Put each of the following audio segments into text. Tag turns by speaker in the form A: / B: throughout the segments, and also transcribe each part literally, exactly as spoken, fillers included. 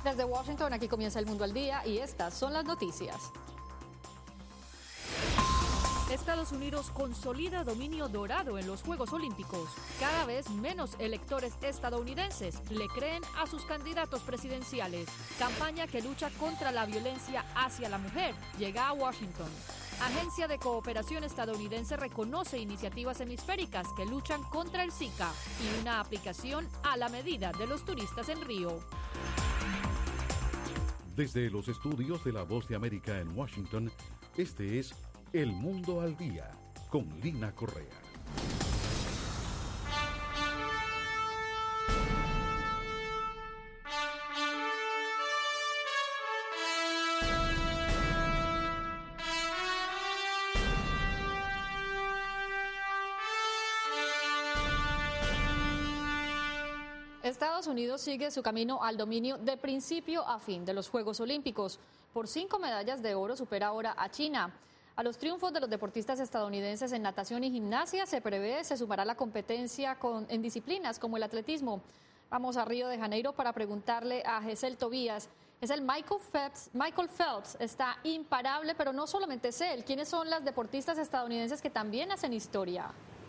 A: Desde Washington, aquí comienza El Mundo al Día y estas son las noticias.
B: Estados Unidos consolida dominio dorado en los Juegos Olímpicos. Cada vez menos electores estadounidenses le creen a sus candidatos presidenciales. Campaña que lucha contra la violencia hacia la mujer llega a Washington. Agencia de Cooperación Estadounidense reconoce iniciativas hemisféricas que luchan contra el Zika y una aplicación a la medida de los turistas en Río.
C: Desde los estudios de La Voz de América en Washington, este es El Mundo al Día, con Lina Correa.
A: Estados Unidos sigue su camino al dominio de principio a fin de los Juegos Olímpicos. Por cinco medallas de oro supera ahora a China. A los triunfos de los deportistas estadounidenses en natación y gimnasia se prevé se sumará la competencia con, en disciplinas como el atletismo. Vamos a Río de Janeiro para preguntarle a Gesell Tobías. Es el Michael Phelps. Michael Phelps está imparable, pero no solamente es él. ¿Quiénes son las deportistas estadounidenses que también hacen historia?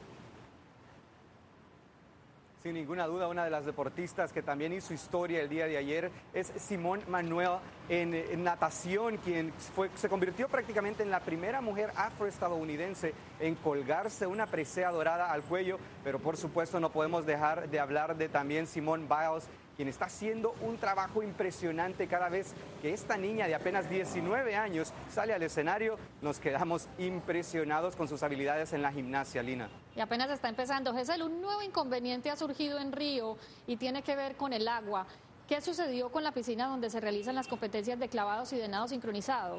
D: Sin ninguna duda, una de las deportistas que también hizo historia el día de ayer es Simone Manuel en, en natación, quien fue, se convirtió prácticamente en la primera mujer afroestadounidense en colgarse una presea dorada al cuello, pero por supuesto no podemos dejar de hablar de también Simone Biles, quien está haciendo un trabajo impresionante cada vez que esta niña de apenas diecinueve años sale al escenario. Nos quedamos impresionados con sus habilidades en la gimnasia, Lina.
A: Y apenas está empezando. Gesell, un nuevo inconveniente ha surgido en Río y tiene que ver con el agua. ¿Qué sucedió con la piscina donde se realizan las competencias de clavados y de nado sincronizado?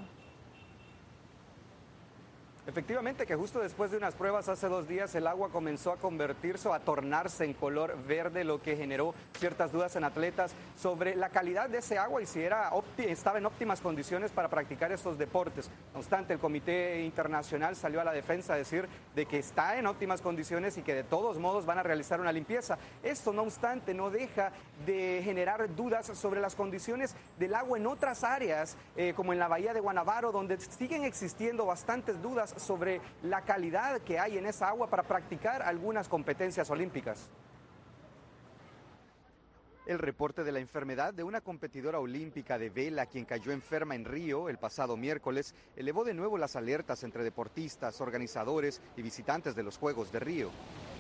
D: Efectivamente que justo después de unas pruebas hace dos días el agua comenzó a convertirse o a tornarse en color verde, lo que generó ciertas dudas en atletas sobre la calidad de ese agua y si era estaba en óptimas condiciones para practicar estos deportes. No obstante, el Comité Internacional salió a la defensa a decir de que está en óptimas condiciones y que de todos modos van a realizar una limpieza. Esto, no obstante, no deja de generar dudas sobre las condiciones del agua en otras áreas, eh, como en la Bahía de Guanabara, donde siguen existiendo bastantes dudas sobre la calidad que hay en esa agua para practicar algunas competencias olímpicas. El reporte de la enfermedad de una competidora olímpica de vela quien cayó enferma en Río el pasado miércoles elevó de nuevo las alertas entre deportistas, organizadores y visitantes de los Juegos de Río.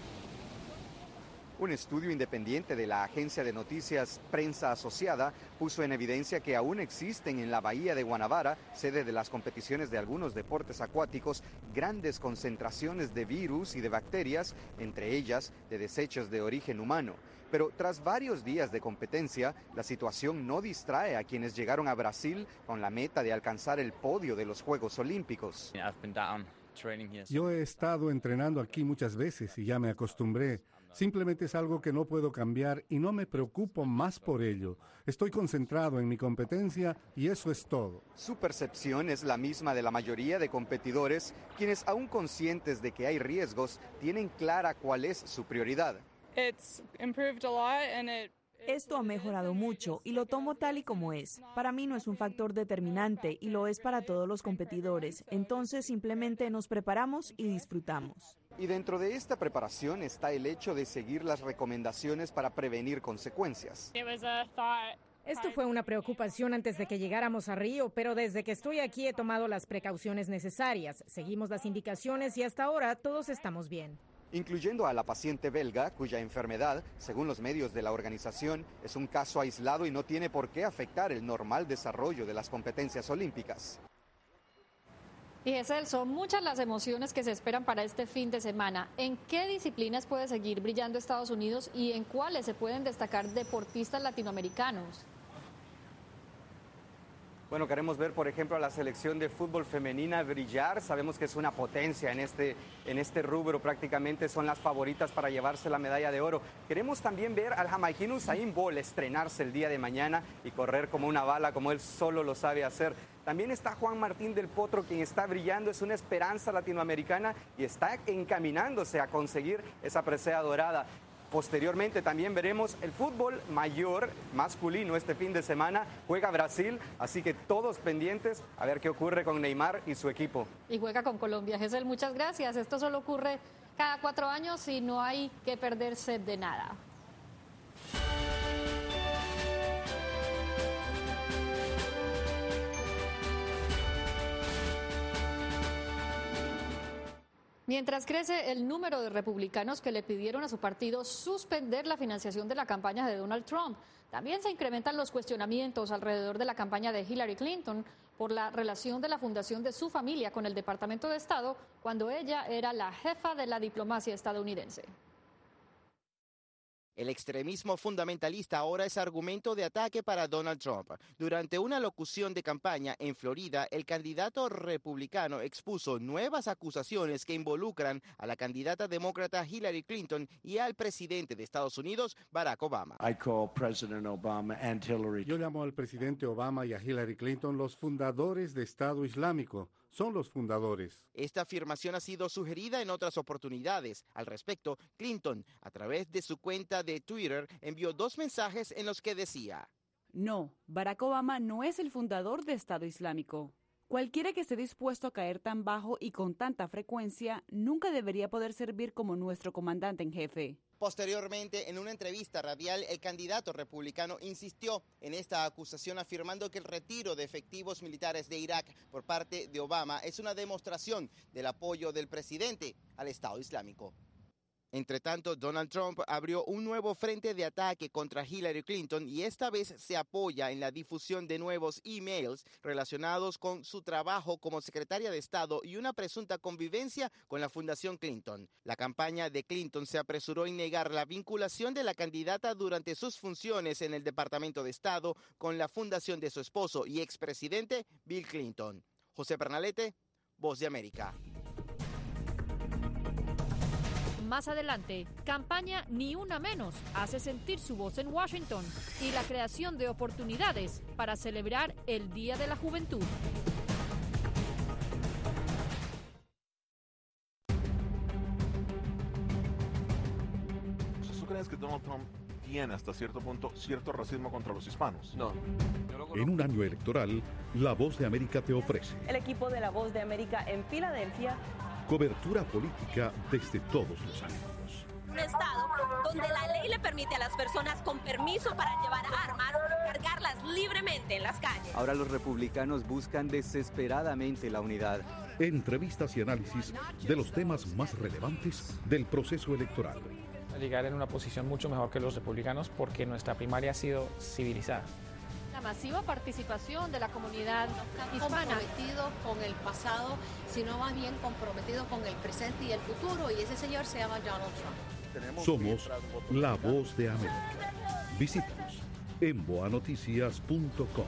D: Un estudio independiente de la agencia de noticias Prensa Asociada puso en evidencia que aún existen en la Bahía de Guanabara, sede de las competiciones de algunos deportes acuáticos, grandes concentraciones de virus y de bacterias, entre ellas de desechos de origen humano. Pero tras varios días de competencia, la situación no distrae a quienes llegaron a Brasil con la meta de alcanzar el podio de los Juegos Olímpicos.
E: Yo he estado entrenando aquí muchas veces y ya me acostumbré. Simplemente es algo que no puedo cambiar y no me preocupo más por ello. Estoy concentrado en mi competencia y eso es todo.
D: Su percepción es la misma de la mayoría de competidores, quienes aún conscientes de que hay riesgos, tienen clara cuál es su prioridad.
F: Esto ha mejorado mucho y lo tomo tal y como es. Para mí no es un factor determinante y lo es para todos los competidores. Entonces simplemente nos preparamos y disfrutamos.
D: Y dentro de esta preparación está el hecho de seguir las recomendaciones para prevenir consecuencias.
G: Esto fue una preocupación antes de que llegáramos a Río, pero desde que estoy aquí he tomado las precauciones necesarias. Seguimos las indicaciones y hasta ahora todos estamos bien.
D: Incluyendo a la paciente belga, cuya enfermedad, según los medios de la organización, es un caso aislado y no tiene por qué afectar el normal desarrollo de las competencias olímpicas.
A: Y Gesell, son muchas las emociones que se esperan para este fin de semana. ¿En qué disciplinas puede seguir brillando Estados Unidos y en cuáles se pueden destacar deportistas latinoamericanos?
D: Bueno, queremos ver, por ejemplo, a la selección de fútbol femenina brillar. Sabemos que es una potencia en este, en este rubro, prácticamente son las favoritas para llevarse la medalla de oro. Queremos también ver al jamaiquino Usain Bolt estrenarse el día de mañana y correr como una bala, como él solo lo sabe hacer. También está Juan Martín del Potro, quien está brillando, es una esperanza latinoamericana y está encaminándose a conseguir esa presea dorada. Posteriormente también veremos el fútbol mayor masculino este fin de semana. Juega Brasil, así que todos pendientes a ver qué ocurre con Neymar y su equipo.
A: Y juega con Colombia. Giselle, muchas gracias. Esto solo ocurre cada cuatro años y no hay que perderse de nada. Mientras crece el número de republicanos que le pidieron a su partido suspender la financiación de la campaña de Donald Trump, también se incrementan los cuestionamientos alrededor de la campaña de Hillary Clinton por la relación de la fundación de su familia con el Departamento de Estado cuando ella era la jefa de la diplomacia estadounidense.
H: El extremismo fundamentalista ahora es argumento de ataque para Donald Trump. Durante una locución de campaña en Florida, el candidato republicano expuso nuevas acusaciones que involucran a la candidata demócrata Hillary Clinton y al presidente de Estados Unidos, Barack Obama.
I: I call President Obama and Hillary.
E: Yo llamo al presidente Obama y a Hillary Clinton los fundadores de Estado Islámico. Son los fundadores.
H: Esta afirmación ha sido sugerida en otras oportunidades. Al respecto, Clinton, a través de su cuenta de Twitter, envió dos mensajes en los que decía:
J: No, Barack Obama no es el fundador de Estado Islámico. Cualquiera que esté dispuesto a caer tan bajo y con tanta frecuencia nunca debería poder servir como nuestro comandante en jefe.
H: Posteriormente, en una entrevista radial, el candidato republicano insistió en esta acusación, afirmando que el retiro de efectivos militares de Irak por parte de Obama es una demostración del apoyo del presidente al Estado Islámico. Entre tanto, Donald Trump abrió un nuevo frente de ataque contra Hillary Clinton y esta vez se apoya en la difusión de nuevos emails relacionados con su trabajo como secretaria de Estado y una presunta convivencia con la Fundación Clinton. La campaña de Clinton se apresuró en negar la vinculación de la candidata durante sus funciones en el Departamento de Estado con la fundación de su esposo y expresidente Bill Clinton. José Pernalete, Voz de América.
B: Más adelante, campaña Ni Una Menos hace sentir su voz en Washington y la creación de oportunidades para celebrar el Día de la Juventud.
K: ¿Tú crees que Donald Trump tiene hasta cierto punto cierto racismo contra los hispanos?
L: No.
C: En un año electoral, La Voz de América te ofrece
M: el equipo de La Voz de América en Filadelfia.
C: Cobertura política desde todos los ángulos.
N: Un estado donde la ley le permite a las personas con permiso para llevar armas cargarlas libremente en las calles.
L: Ahora los republicanos buscan desesperadamente la unidad.
C: Entrevistas y análisis de los temas más relevantes del proceso electoral.
O: Llegar en una posición mucho mejor que los republicanos porque nuestra primaria ha sido civilizada.
A: La masiva participación de la comunidad hispana.
P: Comprometido con el pasado, sino más bien comprometido con el presente y el futuro, y ese señor se llama Donald Trump.
C: Somos La Voz de América. Visítanos en boa noticias punto com.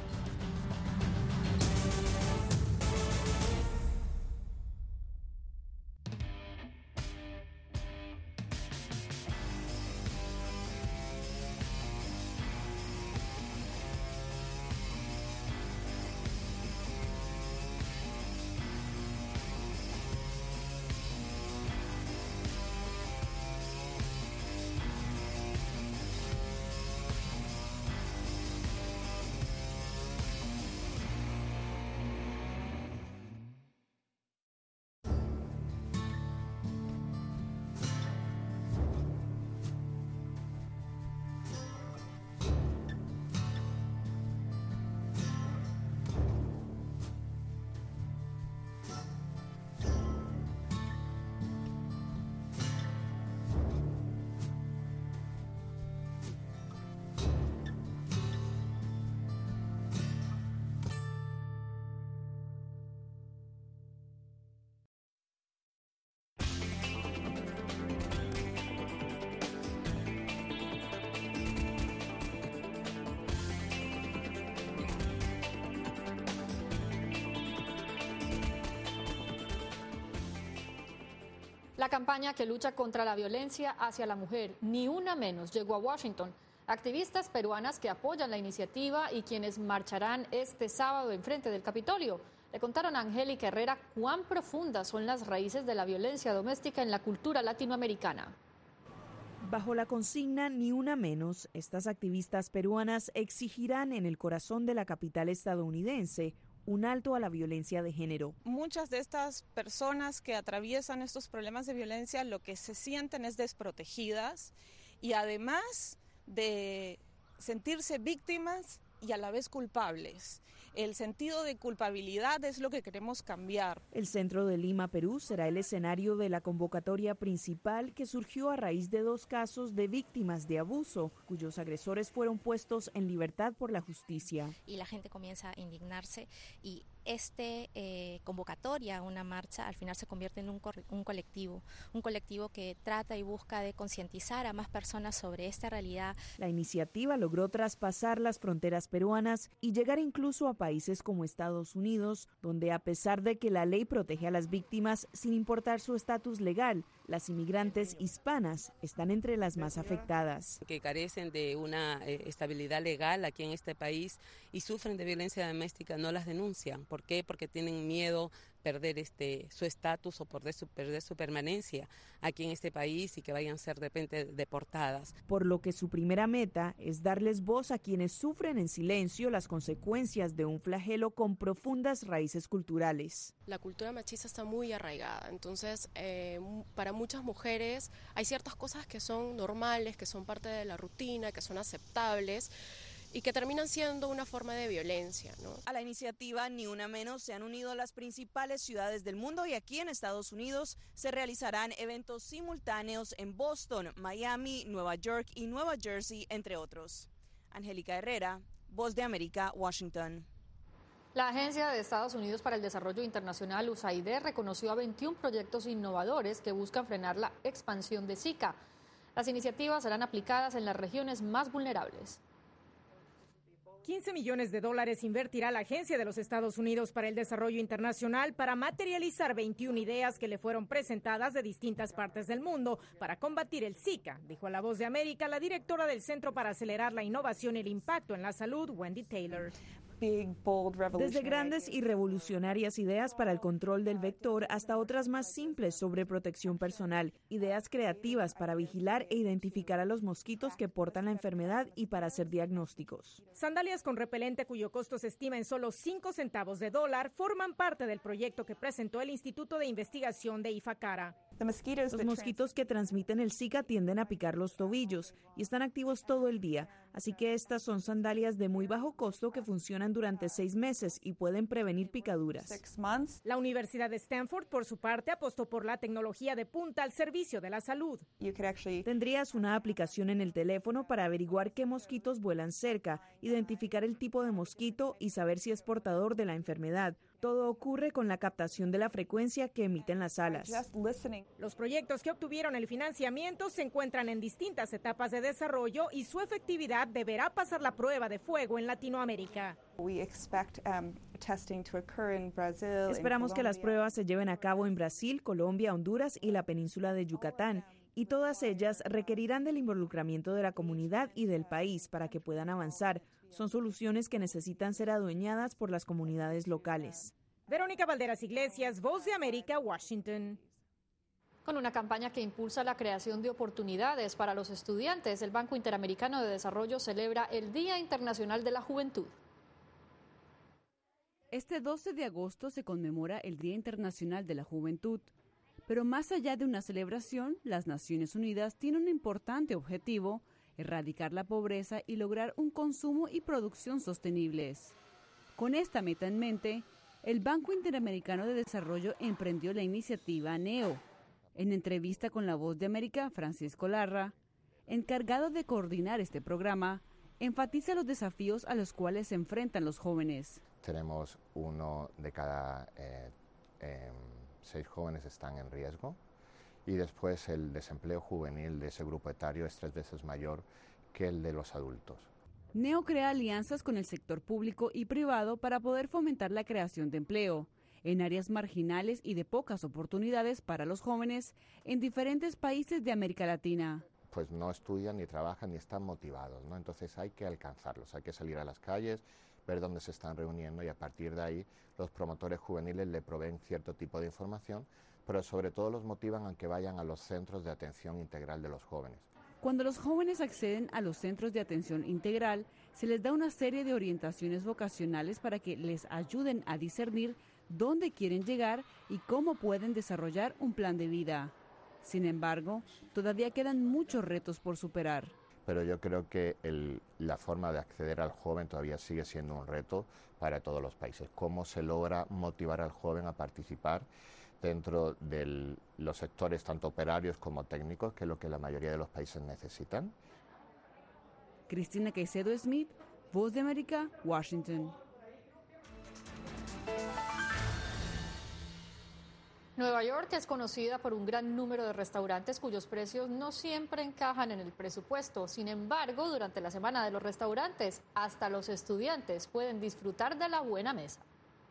A: La campaña que lucha contra la violencia hacia la mujer, Ni Una Menos, llegó a Washington. Activistas peruanas que apoyan la iniciativa y quienes marcharán este sábado en frente del Capitolio le contaron a Angélica Herrera cuán profundas son las raíces de la violencia doméstica en la cultura latinoamericana.
F: Bajo la consigna Ni una menos, estas activistas peruanas exigirán en el corazón de la capital estadounidense un alto a la violencia de género.
Q: Muchas de estas personas que atraviesan estos problemas de violencia lo que se sienten es desprotegidas y además de sentirse víctimas y a la vez culpables. El sentido de culpabilidad es lo que queremos cambiar.
F: El centro de Lima, Perú, será el escenario de la convocatoria principal que surgió a raíz de dos casos de víctimas de abuso, cuyos agresores fueron puestos en libertad por la justicia.
R: Y la gente comienza a indignarse y este eh, convocatoria, una marcha, al final se convierte en un, un colectivo, un colectivo que trata y busca de concientizar a más personas sobre esta realidad.
F: La iniciativa logró traspasar las fronteras peruanas y llegar incluso a países como Estados Unidos, donde a pesar de que la ley protege a las víctimas sin importar su estatus legal, las inmigrantes hispanas están entre las más afectadas.
S: Que carecen de una eh, estabilidad legal aquí en este país y sufren de violencia doméstica, no las denuncian. ¿Por qué? Porque tienen miedo perder este su estatus o perder su, perder su permanencia aquí en este país y que vayan a ser de repente deportadas.
F: Por lo que su primera meta es darles voz a quienes sufren en silencio las consecuencias de un flagelo con profundas raíces culturales.
T: La cultura machista está muy arraigada, entonces eh, para muchas mujeres hay ciertas cosas que son normales, que son parte de la rutina, que son aceptables, y que terminan siendo una forma de violencia, ¿no?
U: A la iniciativa Ni una menos se han unido las principales ciudades del mundo y aquí en Estados Unidos se realizarán eventos simultáneos en Boston, Miami, Nueva York y Nueva Jersey, entre otros. Angélica Herrera, Voz de América, Washington.
A: La Agencia de Estados Unidos para el Desarrollo Internacional, U S A I D, reconoció a veintiún proyectos innovadores que buscan frenar la expansión de Zika. Las iniciativas serán aplicadas en las regiones más vulnerables.
G: quince millones de dólares invertirá la Agencia de los Estados Unidos para el Desarrollo Internacional para materializar veintiuna ideas que le fueron presentadas de distintas partes del mundo para combatir el Zika, dijo a La Voz de América la directora del Centro para Acelerar la Innovación y el Impacto en la Salud, Wendy Taylor.
F: Desde grandes y revolucionarias ideas para el control del vector hasta otras más simples sobre protección personal, ideas creativas para vigilar e identificar a los mosquitos que portan la enfermedad y para hacer diagnósticos.
G: Sandalias con repelente cuyo costo se estima en solo cinco centavos de dólar forman parte del proyecto que presentó el Instituto de Investigación de IFACARA.
F: Los mosquitos que transmiten el Zika tienden a picar los tobillos y están activos todo el día, así que estas son sandalias de muy bajo costo que funcionan durante seis meses y pueden prevenir picaduras.
G: La Universidad de Stanford, por su parte, apostó por la tecnología de punta al servicio de la salud.
F: Tendrías una aplicación en el teléfono para averiguar qué mosquitos vuelan cerca, identificar el tipo de mosquito y saber si es portador de la enfermedad. Todo ocurre con la captación de la frecuencia que emiten las alas.
G: Los proyectos que obtuvieron el financiamiento se encuentran en distintas etapas de desarrollo y su efectividad deberá pasar la prueba de fuego en Latinoamérica.
F: Esperamos que las pruebas se lleven a cabo en Brasil, Colombia, Honduras y la península de Yucatán, y todas ellas requerirán del involucramiento de la comunidad y del país para que puedan avanzar. Son soluciones que necesitan ser adueñadas por las comunidades locales.
G: Verónica Valderas Iglesias, Voz de América, Washington.
A: Con una campaña que impulsa la creación de oportunidades para los estudiantes, el Banco Interamericano de Desarrollo celebra el Día Internacional de la Juventud.
J: Este doce de agosto se conmemora el Día Internacional de la Juventud. Pero más allá de una celebración, las Naciones Unidas tienen un importante objetivo: erradicar la pobreza y lograr un consumo y producción sostenibles. Con esta meta en mente, el Banco Interamericano de Desarrollo emprendió la iniciativa NEO. En entrevista con La Voz de América, Francisco Larra, encargado de coordinar este programa, enfatiza los desafíos a los cuales se enfrentan los jóvenes.
V: Tenemos uno de cada eh, eh, seis jóvenes están en riesgo. Y después el desempleo juvenil de ese grupo etario es tres veces mayor que el de los adultos.
J: NEO crea alianzas con el sector público y privado para poder fomentar la creación de empleo en áreas marginales y de pocas oportunidades para los jóvenes en diferentes países de América Latina.
V: Pues no estudian, ni trabajan, ni están motivados, ¿no? Entonces hay que alcanzarlos, hay que salir a las calles, ver dónde se están reuniendo y a partir de ahí los promotores juveniles le proveen cierto tipo de información, pero sobre todo los motivan a que vayan a los centros de atención integral de los jóvenes.
J: Cuando los jóvenes acceden a los centros de atención integral, se les da una serie de orientaciones vocacionales para que les ayuden a discernir dónde quieren llegar y cómo pueden desarrollar un plan de vida. Sin embargo, todavía quedan muchos retos por superar.
V: Pero yo creo que el, la forma de acceder al joven todavía sigue siendo un reto para todos los países. ¿Cómo se logra motivar al joven a participar dentro de los sectores tanto operarios como técnicos, que es lo que la mayoría de los países necesitan?
J: Cristina Caicedo Smith, Voz de América, Washington.
A: Nueva York es conocida por un gran número de restaurantes cuyos precios no siempre encajan en el presupuesto. Sin embargo, durante la semana de los restaurantes, hasta los estudiantes pueden disfrutar de la buena mesa.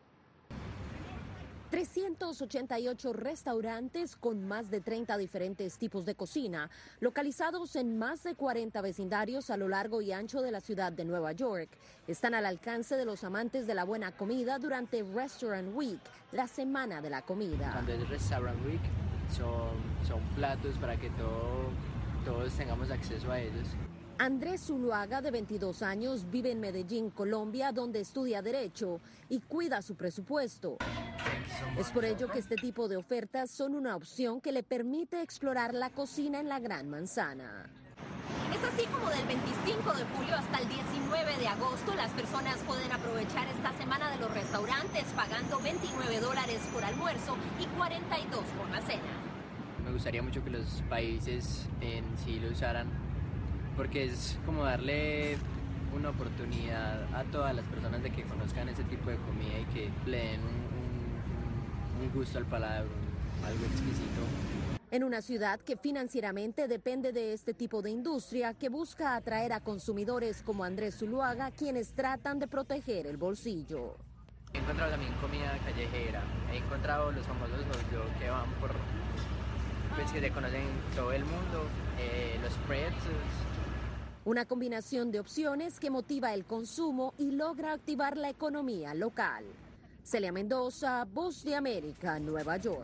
D: trescientos ochenta y ocho restaurantes con más de treinta diferentes tipos de cocina, localizados en más de cuarenta vecindarios a lo largo y ancho de la ciudad de Nueva York, están al alcance de los amantes de la buena comida durante Restaurant Week, la semana de la comida.
I: Cuando es Restaurant Week, son, son platos para que todo, todos tengamos acceso a ellos.
D: Andrés Zuluaga, de veintidós años, vive en Medellín, Colombia, donde estudia Derecho y cuida su presupuesto. Es por ello que este tipo de ofertas son una opción que le permite explorar la cocina en la Gran Manzana.
N: Es así como del veinticinco de julio hasta el diecinueve de agosto las personas pueden aprovechar esta semana de los restaurantes pagando veintinueve dólares por almuerzo y cuarenta y dos por la cena.
I: Me gustaría mucho que los países en sí lo usaran, porque es como darle una oportunidad a todas las personas de que conozcan ese tipo de comida y que le den un, un, un gusto al paladar, un, algo exquisito.
D: En una ciudad que financieramente depende de este tipo de industria que busca atraer a consumidores como Andrés Zuluaga, quienes tratan de proteger el bolsillo.
I: He encontrado también comida callejera, he encontrado los famosos hot dogs que van por, pues que se conocen en todo el mundo, eh, los pretzels.
D: Una combinación de opciones que motiva el consumo y logra activar la economía local. Celia Mendoza, Voz de América, Nueva York.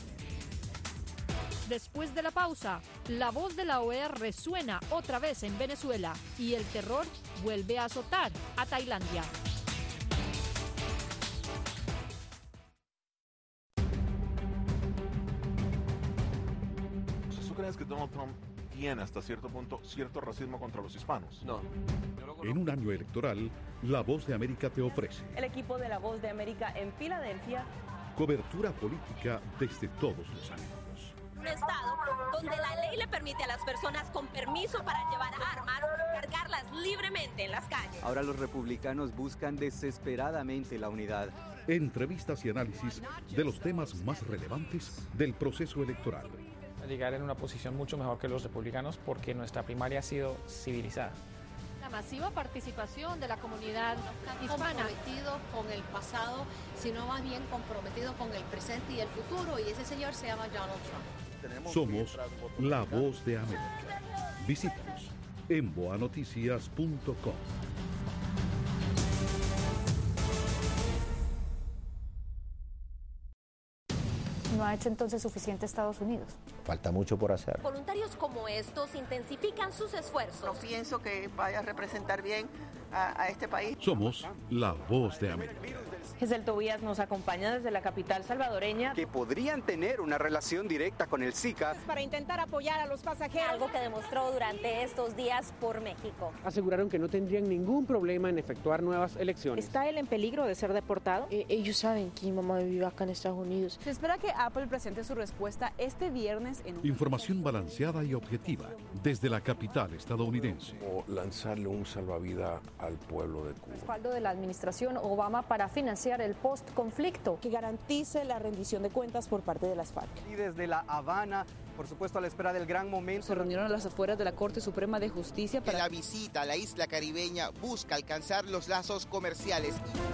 B: Después de la pausa, la voz de la O E A resuena otra vez en Venezuela y el terror vuelve a azotar a Tailandia.
K: ¿Tú crees que Donald Trump tiene hasta cierto punto cierto racismo contra los hispanos?
I: No.
C: En un año electoral, La Voz de América te ofrece
M: El equipo de La Voz de América en Filadelfia.
C: cobertura política desde todos los ángulos.
N: Un estado donde la ley le permite a las personas con permiso para llevar armas cargarlas libremente en las calles.
L: Ahora los republicanos buscan desesperadamente la unidad.
C: Entrevistas y análisis de los temas más relevantes del proceso electoral.
O: Llegar en una posición mucho mejor que los republicanos porque nuestra primaria ha sido civilizada.
A: La masiva participación de la comunidad hispana.
P: Comprometido con el pasado, sino más bien comprometido con el presente y el futuro, y ese señor se llama Donald Trump.
C: Somos La Voz de América. Visítanos en boa noticias punto com.
A: ¿No ha hecho entonces suficiente Estados Unidos?
V: Falta mucho por hacer.
N: Voluntarios como estos intensifican sus esfuerzos.
W: No pienso que vaya a representar bien a, a este país.
C: Somos La Voz de América.
M: Giselle Tobías nos acompaña desde la capital salvadoreña.
L: Que podrían tener una relación directa con el Zika.
G: Para intentar apoyar a los pasajeros.
N: Algo que demostró durante estos días por México.
X: Aseguraron que no tendrían ningún problema en efectuar nuevas elecciones.
M: ¿Está él en peligro de ser deportado?
Y: Eh, ellos saben que mi mamá vive acá en Estados Unidos.
F: Se espera que Apple presente su respuesta este viernes en un...
C: Información balanceada y objetiva desde la capital estadounidense.
Z: O lanzarle un salvavidas al pueblo de Cuba.
A: Respaldo de la administración Obama para financiar el post-conflicto.
F: Que garantice la rendición de cuentas por parte de las FARC.
L: Y desde La Habana, por supuesto a la espera del gran momento.
F: Se reunieron a las afueras de la Corte Suprema de Justicia para...
H: La visita a la isla caribeña busca alcanzar los lazos comerciales.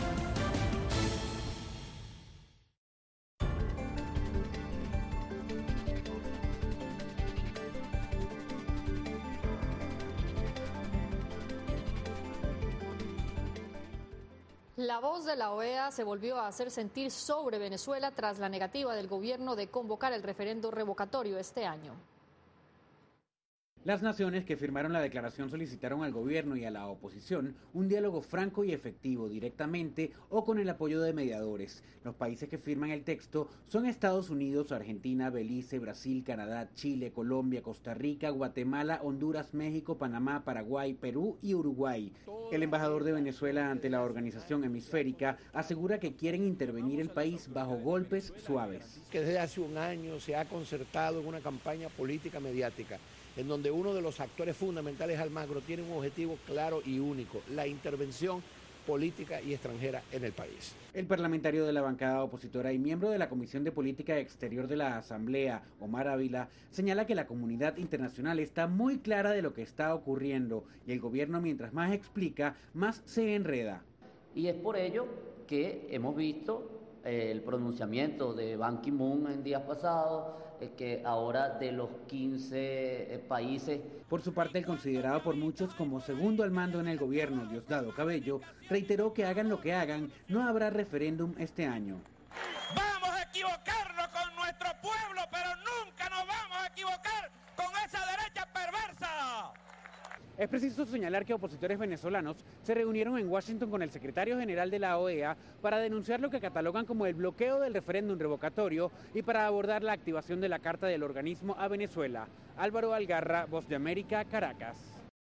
A: La voz de la O E A se volvió a hacer sentir sobre Venezuela tras la negativa del gobierno de convocar el referendo revocatorio este año.
X: Las naciones que firmaron la declaración solicitaron al gobierno y a la oposición un diálogo franco y efectivo directamente o con el apoyo de mediadores. Los países que firman el texto son Estados Unidos, Argentina, Belice, Brasil, Canadá, Chile, Colombia, Costa Rica, Guatemala, Honduras, México, Panamá, Paraguay, Perú y Uruguay. El embajador de Venezuela ante la organización hemisférica asegura que quieren intervenir el país bajo golpes suaves.
E: Que desde hace un año se ha concertado en una campaña política mediática en donde uno de los actores fundamentales, Almagro, tiene un objetivo claro y único: la intervención política y extranjera en el país.
X: El parlamentario de la bancada opositora y miembro de la Comisión de Política Exterior de la Asamblea, Omar Ávila, señala que la comunidad internacional está muy clara de lo que está ocurriendo y el gobierno, mientras más explica, más se enreda.
Q: Y es por ello que hemos visto eh, el pronunciamiento de Ban Ki-moon en días pasados, que ahora de los quince países.
X: Por su parte, el considerado por muchos como segundo al mando en el gobierno, Diosdado Cabello, reiteró que hagan lo que hagan, no habrá referéndum este año.
R: Vamos a equivocarnos con nuestro pueblo, pero nunca nos vamos a equivocar con esa derecha perversa.
X: Es preciso señalar que opositores venezolanos se reunieron en Washington con el secretario general de la O E A para denunciar lo que catalogan como el bloqueo del referéndum revocatorio y para abordar la activación de la carta del organismo a Venezuela. Álvaro Algarra, Voz de América, Caracas.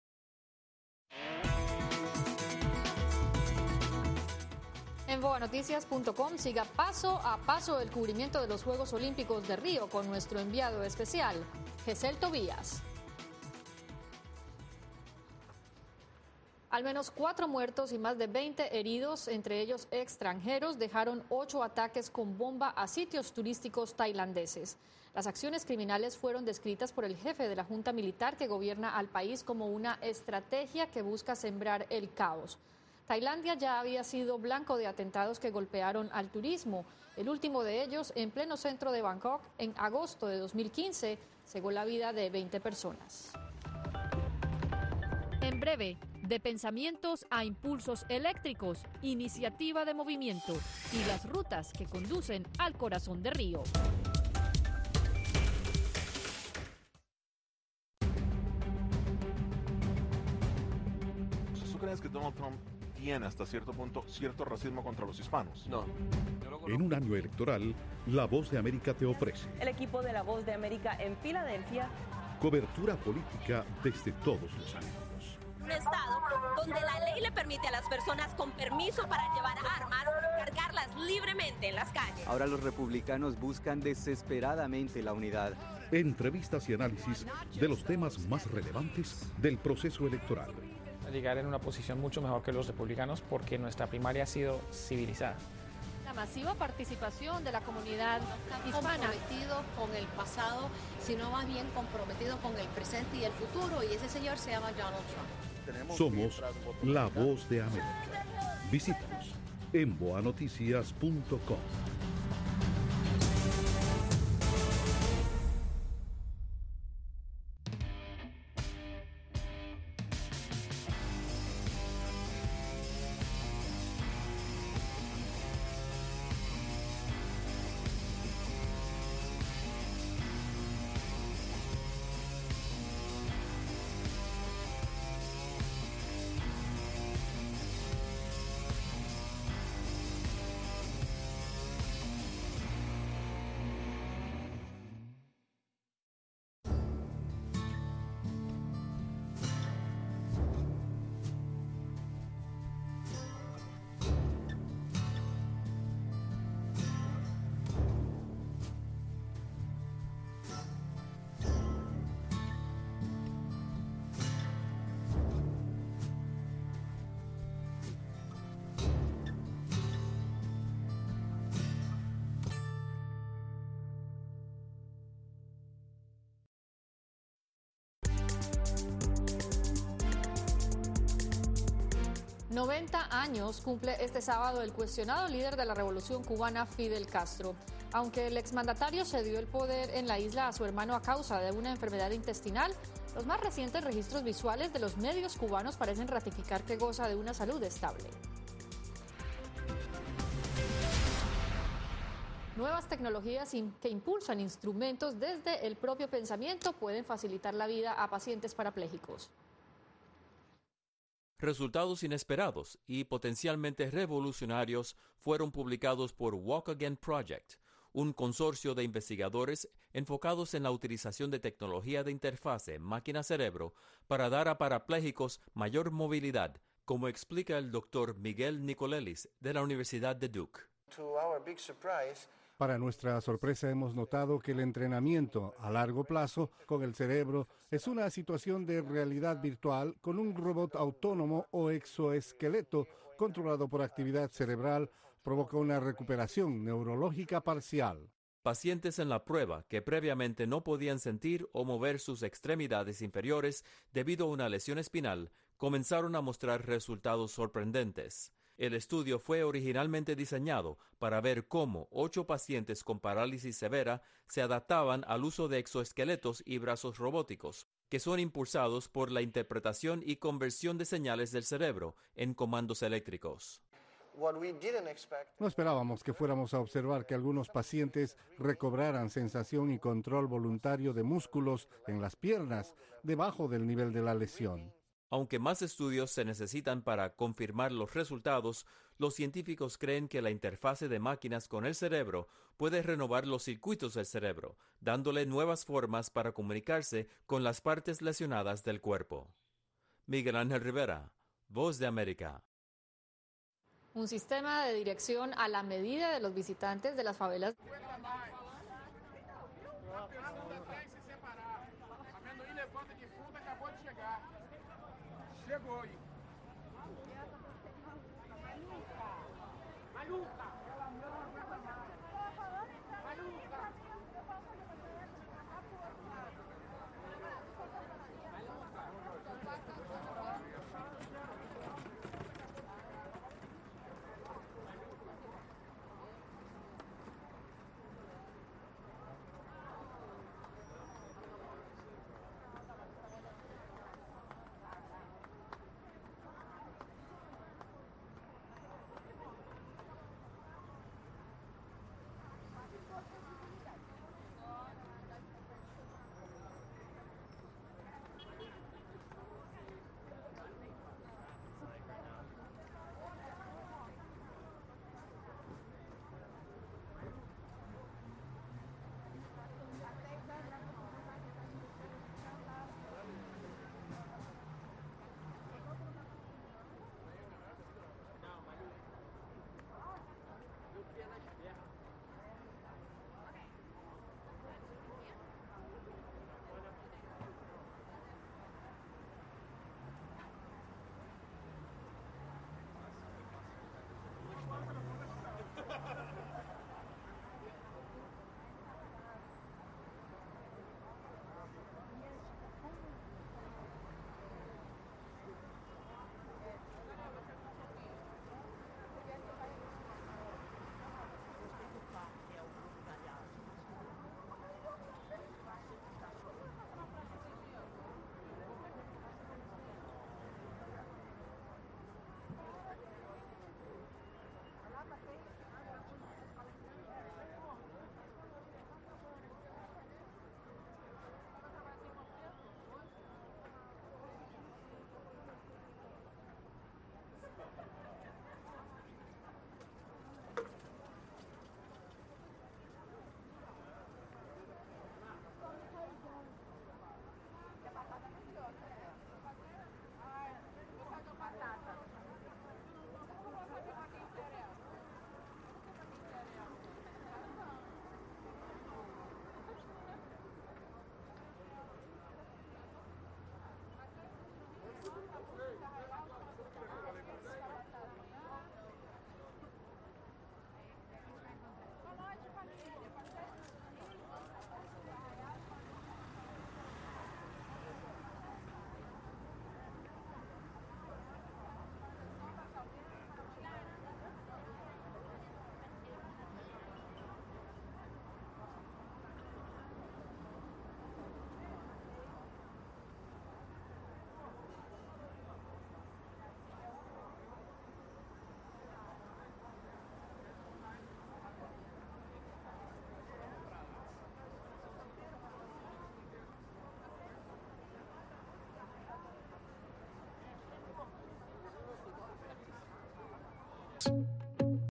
A: En boa noticias punto com siga paso a paso el cubrimiento de los Juegos Olímpicos de Río con nuestro enviado especial, Gesel Tobías. Al menos cuatro muertos y más de veinte heridos, entre ellos extranjeros, dejaron ocho ataques con bomba a sitios turísticos tailandeses. Las acciones criminales fueron descritas por el jefe de la junta militar que gobierna al país como una estrategia que busca sembrar el caos. Tailandia ya había sido blanco de atentados que golpearon al turismo. El último de ellos, en pleno centro de Bangkok, en agosto de dos mil quince, cegó la vida de veinte personas.
B: En breve, de pensamientos a impulsos eléctricos, iniciativa de movimiento y las rutas que conducen al corazón de Río.
K: ¿Tú crees que Donald Trump tiene hasta cierto punto cierto racismo contra los hispanos?
S: No.
C: En un año electoral, La Voz de América te ofrece
M: El equipo de La Voz de América en Filadelfia.
C: Cobertura política desde todos los ángulos.
N: Un estado donde la ley le permite a las personas con permiso para llevar armas cargarlas libremente en las calles.
L: Ahora los republicanos buscan desesperadamente la unidad.
C: Entrevistas y análisis de los temas más relevantes del proceso electoral.
O: Llegar en una posición mucho mejor que los republicanos porque nuestra primaria ha sido civilizada.
A: La masiva participación de la comunidad hispana.
P: Comprometido con el pasado, sino más bien comprometido con el presente y el futuro, y ese señor se llama Donald Trump.
C: Somos La Voz de América. Visítanos en boa noticias punto com.
A: noventa años cumple este sábado el cuestionado líder de la revolución cubana, Fidel Castro. Aunque el exmandatario cedió el poder en la isla a su hermano a causa de una enfermedad intestinal, los más recientes registros visuales de los medios cubanos parecen ratificar que goza de una salud estable. Nuevas tecnologías que impulsan instrumentos desde el propio pensamiento pueden facilitar la vida a pacientes parapléjicos.
D: Resultados inesperados y potencialmente revolucionarios fueron publicados por Walk Again Project, un consorcio de investigadores enfocados en la utilización de tecnología de interfase máquina-cerebro para dar a parapléjicos mayor movilidad, como explica el doctor Miguel Nicolelis de la Universidad de Duke.
I: Para nuestra sorpresa hemos notado que el entrenamiento a largo plazo con el cerebro es una situación de realidad virtual con un robot autónomo o exoesqueleto controlado por actividad cerebral provoca una recuperación neurológica parcial.
D: Pacientes en la prueba que previamente no podían sentir o mover sus extremidades inferiores debido a una lesión espinal comenzaron a mostrar resultados sorprendentes. El estudio fue originalmente diseñado para ver cómo ocho pacientes con parálisis severa se adaptaban al uso de exoesqueletos y brazos robóticos, que son impulsados por la interpretación y conversión de señales del cerebro en comandos eléctricos.
I: No esperábamos que fuéramos a observar que algunos pacientes recobraran sensación y control voluntario de músculos en las piernas debajo del nivel de la lesión.
D: Aunque más estudios se necesitan para confirmar los resultados, los científicos creen que la interfase de máquinas con el cerebro puede renovar los circuitos del cerebro, dándole nuevas formas para comunicarse con las partes lesionadas del cuerpo. Miguel Ángel Rivera, Voz de América.
A: Un sistema de dirección a la medida de los visitantes de las favelas.
R: Chegou aí. Maluca! Ela não aguenta mais. Maluca!
C: Podcast.